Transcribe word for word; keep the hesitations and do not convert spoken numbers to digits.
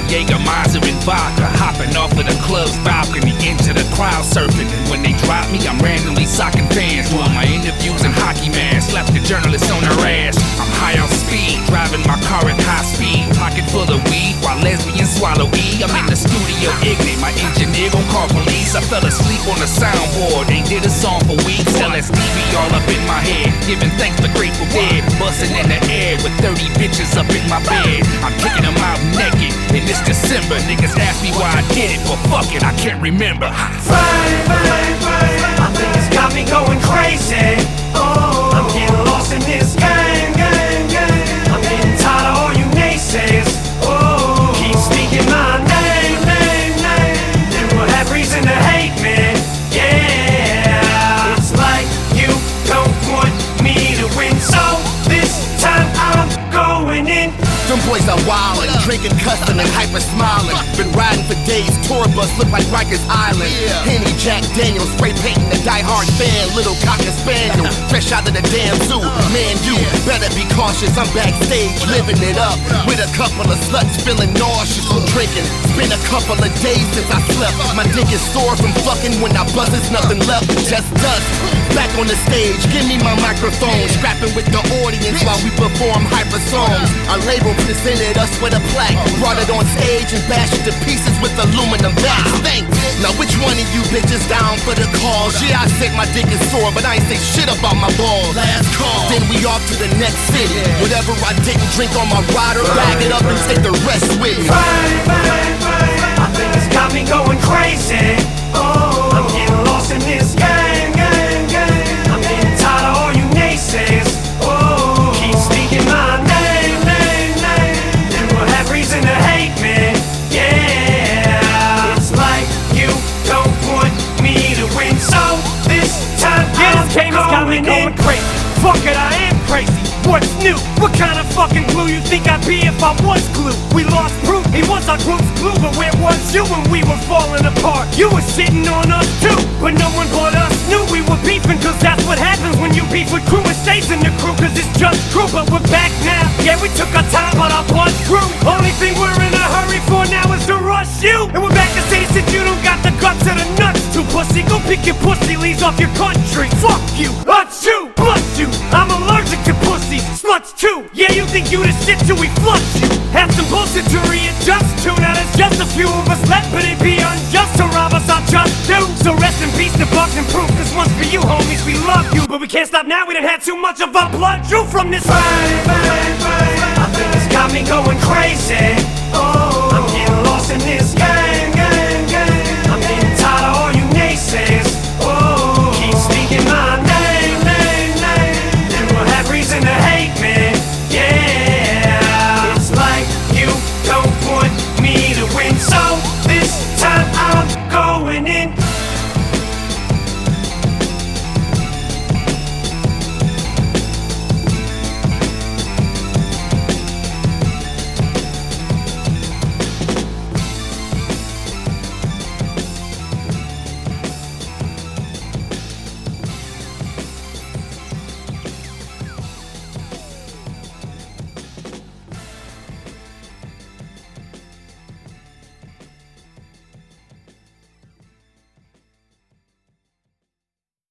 Jägermeister and vodka, hopping off of the club's balcony into the crowd surfing. And when they drop me, I'm randomly socking fans, doing my interviews in hockey masks, left the journalists on their ass. I'm high on speed, driving my car at high speed, pocket full of weed while lesbians swallow E. I'm in the studio ignorant, my engineer gon' call police. I fell asleep on the soundboard, ain't did a song for weeks. L S D be all up in my head, giving thanks to Grateful Dead, busting in the air with thirty bitches up in my bed. I'm kicking them out naked in this December. Niggas ask me why I did it, but fuck it, I can't remember. Friday, Friday, Friday, I think it's got me going crazy. Oh, I'm getting lost in this game, game, game. I'm getting tired of all you naysayers. Oh, keep speaking my name, name, name. They will have reason to hate me. Yeah, it's like you don't want me to win, so this time I'm going in. Them boys are wildin', drinking, cussing, and hyper smiling. Been riding for days, tour bus look like Rikers Island. Henny, Jack Daniels, spray painting a die-hard fan. Little cocker spaniel, fresh out of the damn zoo. Man, you better be cautious. I'm backstage, living it up with a couple of sluts, feeling nauseous from drinking. It's been a couple of days since I slept. My dick is sore from fucking. When I buzz, there's nothing left, just dust. Back on the stage, give me my microphone, scrapping with the audience while we perform hyper songs. Our label presented us with a plaque, brought it on stage and bashed it to pieces with aluminum bats. Thanks. Now which one of you bitches down for the cause? Yeah, I said my dick is sore, but I ain't say shit about my balls. Last call. Then we off to the next city. Whatever I didn't drink on my rider, bag it up and take the rest with me. Friday, Friday, Friday, I think it's got me going crazy. Oh, I'm getting lost in this game, game, game. I'm getting tired of all you naysayers. Oh, keep speaking my name, name, name. They will have reason to hate me. Yeah, it's like you don't want me to win, so this time I'm game has got me going crazy. Fuck it, I am crazy. What's new? What kind of fucking glue you think I'd be if I was glue? We lost proof, he was our group's glue, but where was you when we were falling apart? You were shitting on us too, but no one but us knew we were beefing, cause that's what happens when you beef with crew. It stays in the crew, cause it's just crew, but we're back now. Yeah, we took our time, but our blood grew. Only thing we're in a hurry for now is to rush you. And we're back to say that you don't got the guts or the nuts to pussy. Go pick your pussy leaves off your country. Fuck you, achoo, bust you. I'm allergic to pussy, sluts too. Yeah, you think you the shit till we flush you. Have some bullshit to readjust to. Now there's just a few of us left, but it'd be unjust to rob us, I just do. So rest in peace to Bugs and Proof. This one's for you, homies, we love you, but we can't stop now, we done had too much of our blood drew from this. Friday, Friday, Friday, I think it's got me going crazy.